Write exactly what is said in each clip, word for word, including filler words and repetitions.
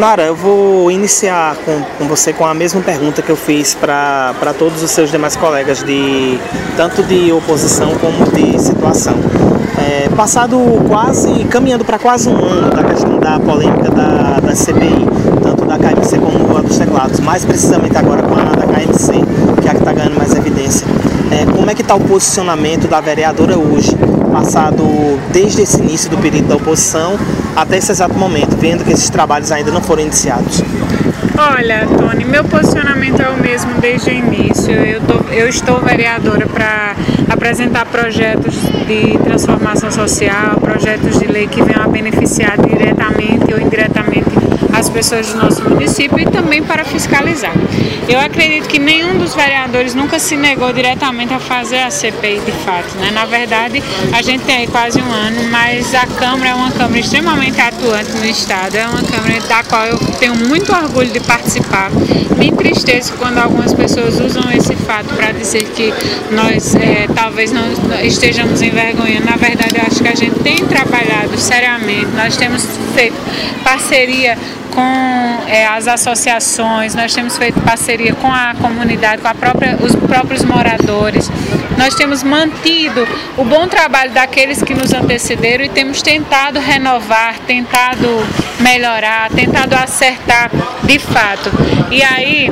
Nara, eu vou iniciar com, com você com a mesma pergunta que eu fiz para todos os seus demais colegas, de tanto de oposição como de situação. É, passado quase, caminhando para quase um ano da questão da polêmica da, da C P I, tanto da K M C como a dos teclados, mais precisamente agora com a da K M C, que é a que está ganhando mais evidência. É, como é que está o posicionamento da vereadora hoje, passado desde esse início do período da oposição até esse exato momento, vendo que esses trabalhos ainda não foram iniciados? Olha, Tony, meu posicionamento é o mesmo desde o início. Eu, tô, eu estou vereadora para apresentar projetos de transformação social, projetos de lei que venham a beneficiar diretamente ou indiretamente as pessoas do nosso município e também para fiscalizar. Eu acredito que nenhum dos vereadores nunca se negou diretamente a fazer a C P I de fato, né? Na verdade, a gente tem aí quase um ano, mas a Câmara é uma Câmara extremamente atuante no Estado, é uma Câmara da qual eu tenho muito orgulho de participar. Me entristeço quando algumas pessoas usam esse fato para dizer que nós é, talvez não estejamos envergonhando. Na verdade, eu acho que a gente tem trabalhado seriamente, nós temos feito parceria com é, as associações, nós temos feito parceria com a comunidade, com a própria, os próprios moradores. Nós temos mantido o bom trabalho daqueles que nos antecederam e temos tentado renovar, tentado melhorar, tentado acertar de fato. E aí,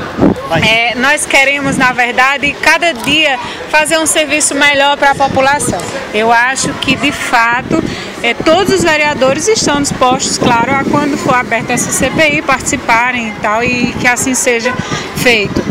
é, nós queremos, na verdade, cada dia fazer um serviço melhor para a população. Eu acho que, de fato, é, todos os vereadores estão dispostos, claro, a quando for aberta essa C P I, participarem e tal, e que assim seja feito.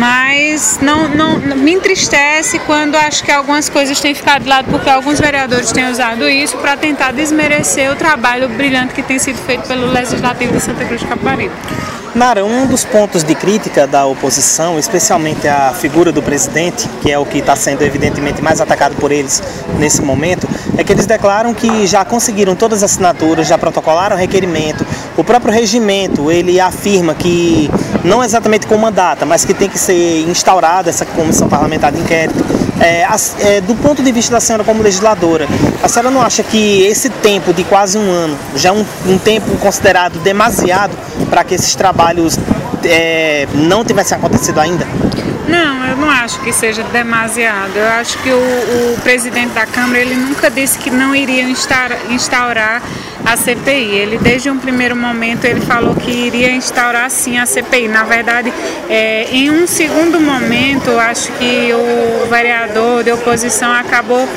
Mas não, não, me entristece quando acho que algumas coisas têm ficado de lado, porque alguns vereadores têm usado isso para tentar desmerecer o trabalho brilhante que tem sido feito pelo Legislativo de Santa Cruz de Capibaribe. Nara, um dos pontos de crítica da oposição, especialmente a figura do presidente, que é o que está sendo evidentemente mais atacado por eles nesse momento, é que eles declaram que já conseguiram todas as assinaturas, já protocolaram o requerimento. O próprio regimento, ele afirma que, não exatamente com uma data, mas que tem que ser instaurada essa comissão parlamentar de inquérito. É, é, do ponto de vista da senhora como legisladora, a senhora não acha que esse tempo de quase um ano, já é um, um tempo considerado demasiado para que esses trabalhos é, não tivessem acontecido ainda? Não, eu não acho que seja demasiado. Eu acho que o, o presidente da Câmara, ele nunca disse que não iria instaurar, instaurar a C P I. Ele, desde um primeiro momento, ele falou que iria instaurar sim a C P I. Na verdade, é, em um segundo momento, acho que o vereador de oposição acabou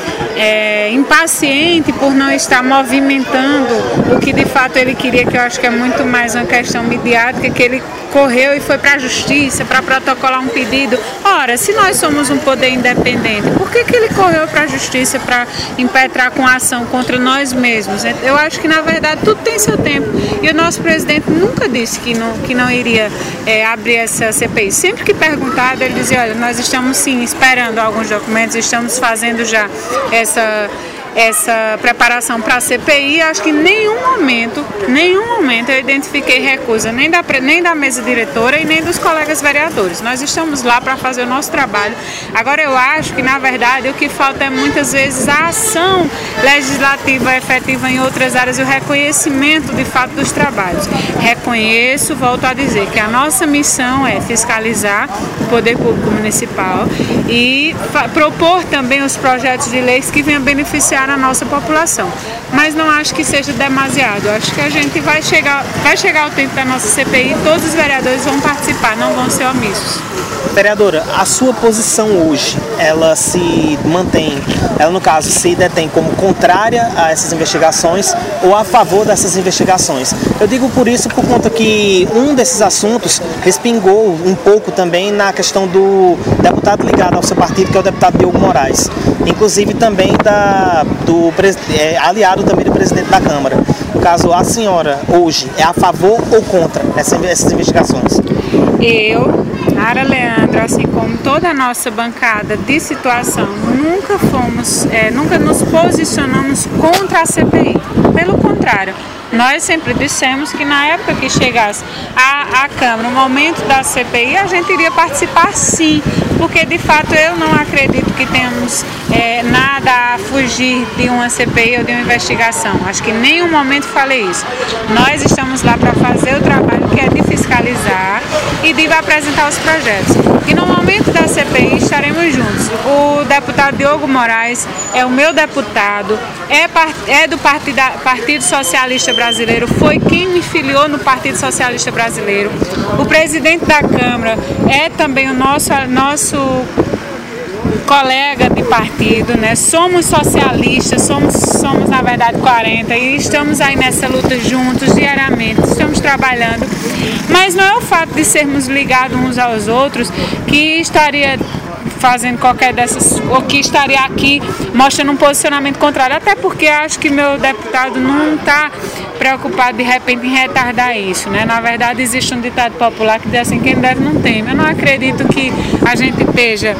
é, impaciente por não estar movimentando o que de fato ele queria, que eu acho que é muito mais uma questão midiática, que ele correu e foi para a justiça para protocolar um pedido. Ora, se nós somos um poder independente, por que, que ele correu para a justiça para impetrar com ação contra nós mesmos? Eu acho que, na verdade, tudo tem seu tempo. E o nosso presidente nunca disse que não, que não iria é, abrir essa C P I. Sempre que perguntado, ele dizia, olha, nós estamos sim esperando alguns documentos, estamos fazendo já essa... essa preparação para a C P I. Acho que em nenhum momento, nenhum momento eu identifiquei recusa nem da, nem da mesa diretora e nem dos colegas vereadores. Nós estamos lá para fazer o nosso trabalho. Agora, eu acho que, na verdade, o que falta é muitas vezes a ação legislativa efetiva em outras áreas e o reconhecimento de fato dos trabalhos. Reconheço, volto a dizer, que a nossa missão é fiscalizar o poder público municipal e propor também os projetos de leis que venham beneficiar a nossa população, mas não acho que seja demasiado. Acho que a gente vai chegar, vai chegar o tempo da nossa C P I, todos os vereadores vão participar, não vão ser omissos. Vereadora, a sua posição hoje, ela se mantém, ela no caso se detém como contrária a essas investigações ou a favor dessas investigações? Eu digo por isso por conta que um desses assuntos respingou um pouco também na questão do deputado ligado ao seu partido, que é o deputado Diogo Moraes, inclusive também da, do é, aliado também do presidente da Câmara. No caso, a senhora hoje é a favor ou contra essa, essas investigações? Eu, Nara Leandro, assim como toda a nossa bancada de situação, nunca fomos, é, nunca nos posicionamos contra a C P I. Pelo contrário, nós sempre dissemos que na época que chegasse à, à Câmara, o momento da C P I, a gente iria participar sim, porque de fato eu não acredito que temos é, nada a fugir de uma C P I ou de uma investigação. Acho que em nenhum momento falei isso. Nós estamos lá para fazer o trabalho que é vai apresentar os projetos. E no momento da C P I estaremos juntos. O deputado Diogo Moraes é o meu deputado, é, é do Partido, Partido Socialista Brasileiro, foi quem me filiou no Partido Socialista Brasileiro. O presidente da Câmara é também o nosso, nosso colega de partido, né? Somos socialistas, somos, somos na verdade quarenta e estamos aí nessa luta juntos diariamente, estamos trabalhando, mas não é o fato de sermos ligados uns aos outros que estaria fazendo qualquer dessas, ou que estaria aqui mostrando um posicionamento contrário, até porque acho que meu deputado não está preocupado de repente em retardar isso, né? Na verdade existe um ditado popular que diz assim, quem deve não teme. Eu não acredito que a gente esteja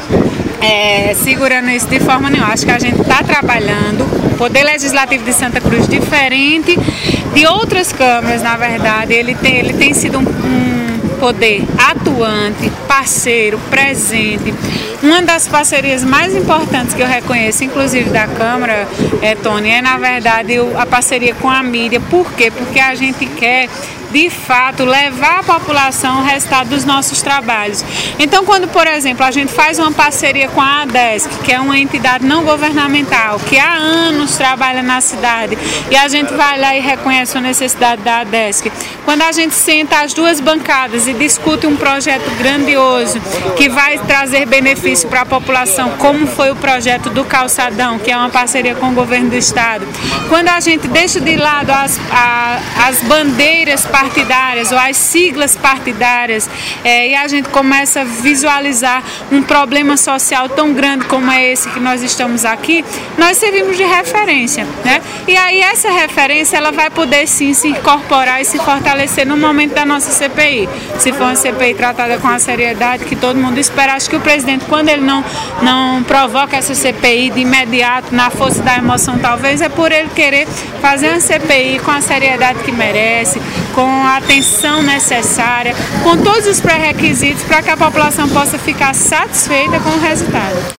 É, segurando isso de forma nenhuma. Acho que a gente está trabalhando. O Poder Legislativo de Santa Cruz, diferente de outras câmaras, na verdade, ele tem, ele tem sido um, um poder atuante, parceiro, presente. Uma das parcerias mais importantes que eu reconheço, inclusive da Câmara, é, Tony, é na verdade a parceria com a mídia. Por quê? Porque a gente quer, de fato, levar à população o resultado dos nossos trabalhos. Então, quando, por exemplo, a gente faz uma parceria com a ADESC, que é uma entidade não governamental, que há anos trabalha na cidade, e a gente vai lá e reconhece a necessidade da ADESC, quando a gente senta as duas bancadas e discute um projeto grandioso, que vai trazer benefício para a população, como foi o projeto do Calçadão, que é uma parceria com o governo do estado, quando a gente deixa de lado as, a, as bandeiras partidárias ou as siglas partidárias, é, e a gente começa a visualizar um problema social tão grande como é esse que nós estamos aqui, nós servimos de referência, né? E aí essa referência ela vai poder sim se incorporar e se fortalecer no momento da nossa C P I. Se for uma C P I tratada com a seriedade que todo mundo espera, acho que o presidente, quando ele não, não provoca essa C P I de imediato, na força da emoção talvez, é por ele querer fazer uma C P I com a seriedade que merece, com a atenção necessária, com todos os pré-requisitos para que a população possa ficar satisfeita com o resultado.